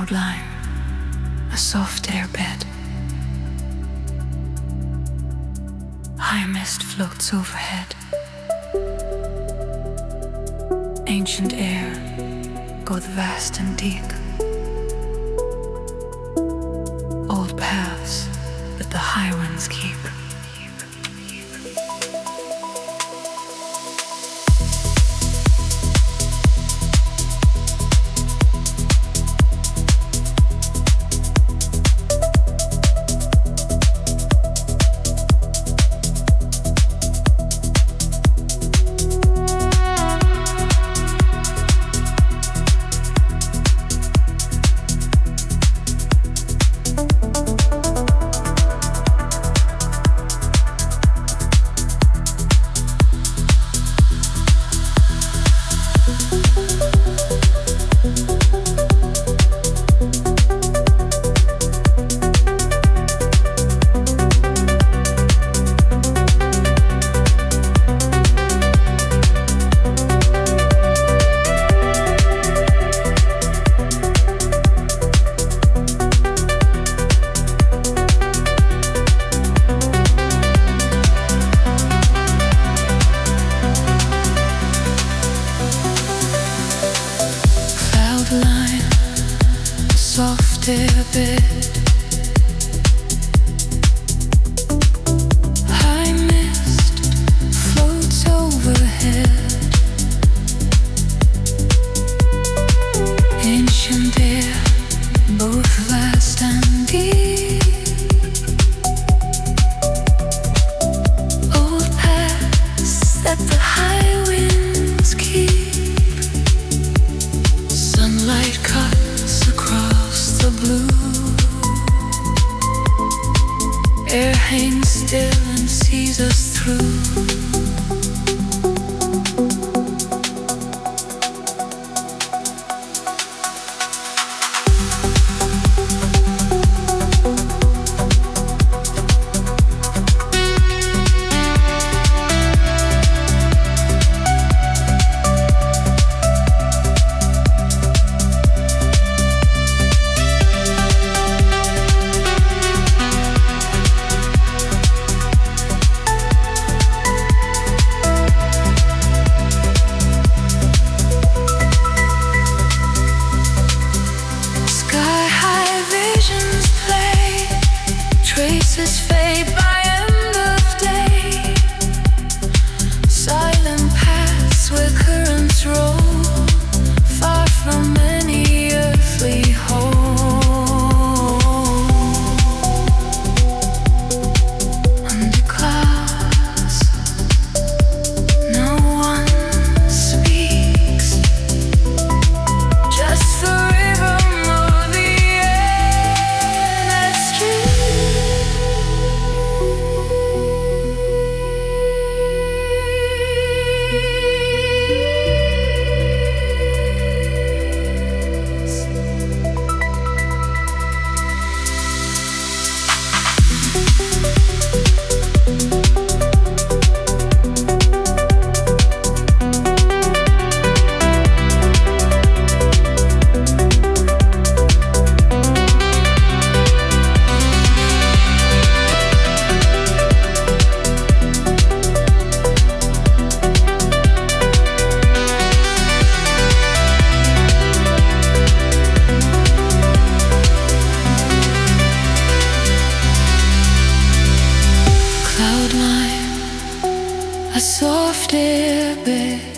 cloud line, a soft air bed. High mist floats overhead. Ancient air, go the vast and deep. Old paths that the high winds keep. Soft air bed. High mist floats overhead. Ancient air, both vast and deep. Old paths that the high winds keep. Sunlight cuts across the blue. Air hangs still and sees us through. Traces fade by end of day. Silent paths where currents roll, far from any earthly home. Under clouds, no one speaks. Just the rhythm of the air that's true. Cloud line, a soft air bed.